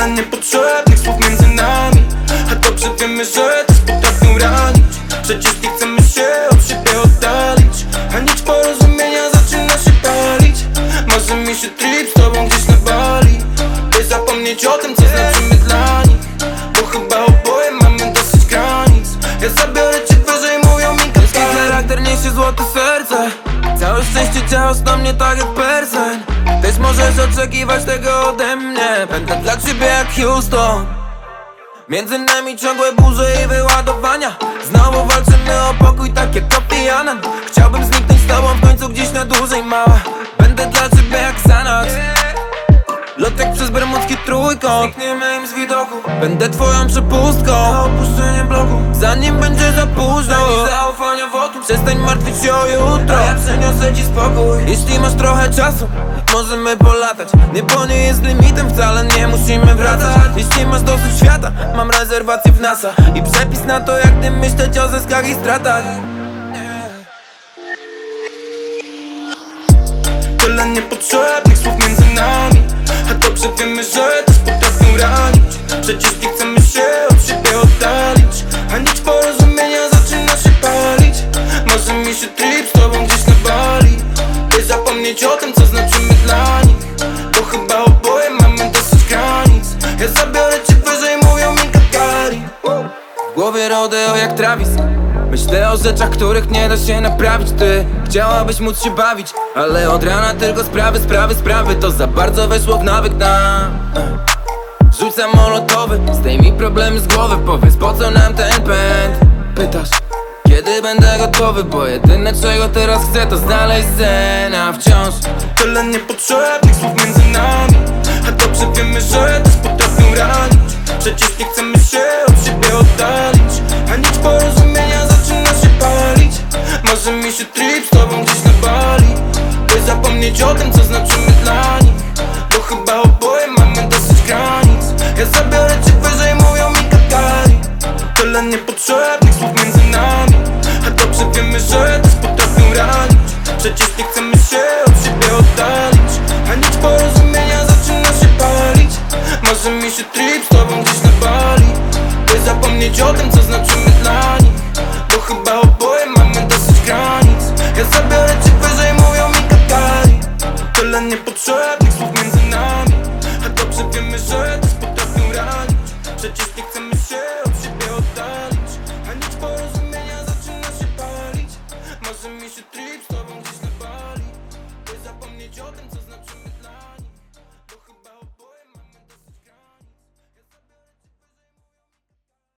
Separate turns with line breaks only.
Tyle niepotrzebnych słów między nami, a dobrze wiemy, że też potrafią ranić. Przecież nie chcemy się od siebie oddalić, a nic porozumienia zaczyna się palić. Marzy mi się trip z tobą gdzieś na Bali, by zapomnieć o tym, co znaczymy dla nich, bo chyba oboje mamy dosyć granic. Ja zabiorę cię wyżej, mówią mi
Ciężki charakter niesie złote serce, całe szczęście działasz na mnie tak jak person. Też możesz oczekiwać tego ode mnie, będę dla ciebie jak Houston. Między nami ciągłe burze i wyładowania, znowu walczymy o pokój tak jak Kofi Annan. Chciałbym zniknąć z tobą w końcu gdzieś na dłużej, mała. Będę dla ciebie jak Xanax, lotek przez bermudzki trójkąt, znikniemy im z widoku. Będę twoją przepustką na opuszczenie bloku, zanim będzie za późno. Zaufania wokół, przestań martwić się o jutro, ja przyniosę ci spokój. Jeśli masz trochę czasu, możemy polatać. Niebo nie jest limitem, wcale nie musimy wracać. Jeśli masz dosyć świata, mam rezerwację w NASA i przepis na to, jak ty myśleć o zyskach i stratach.
Tyle niepotrzebnych słów między nami, a dobrze wiemy, że też potrafią ranić. Przecież nie chcemy się od siebie oddalić, a nic porozumienia zaczyna się palić. Marzy mi się trip z tobą gdzieś na Bali, by zapomnieć o tym, co znaczymy dla nich, bo chyba oboje mamy dosyć granic. Ja zabiorę cię wyżej, mówią mi kakari.
W głowie rodeo jak Travis, myślę o rzeczach, których nie da się naprawić. Ty chciałabyś móc się bawić, ale od rana tylko sprawy. To za bardzo weszło w nawyk nam. Rzucam molotowy, zdejmij problemy z głowy. Powiedz, po co nam ten pęd? Pytasz, kiedy będę gotowy, bo jedyne czego teraz chcę to znaleźć zen, a wciąż
Tyle niepotrzebnych słów między nami, a dobrze wiemy, że też potrafią ranić. Przecież nie chcemy się od siebie oddalić, a nic porozumienia zaczyna się palić. Marzy mi się trip z tobą gdzieś na Bali, by zapomnieć o tym, co znaczymy dla nich, bo chyba oboje mamy dosyć granic. Ja zabiorę cię wyżej, mówią mi kakari. Tyle niepotrzebnych słów między nami, a dobrze wiemy, że też potrafią ranić. Przecież nie chcemy się od siebie oddalić, a nic porozumienia zaczyna się palić. Marzy mi się trip z tobą gdzieś na Bali, by zapomnieć o tym, co znaczymy dla nich, bo chyba oboje mamy dosyć granic. Ja zabiorę cię wyżej, mówią mi kakari. Tyle niepotrzebnych słów między nami, a dobrze wiemy, że też potrafią ranić. Przecież nie chcemy się od siebie oddalić, a nic porozumienia zaczyna się palić. Marzy mi się trip z tobą gdzieś na Bali, by zapomnieć o tym, co znaczymy.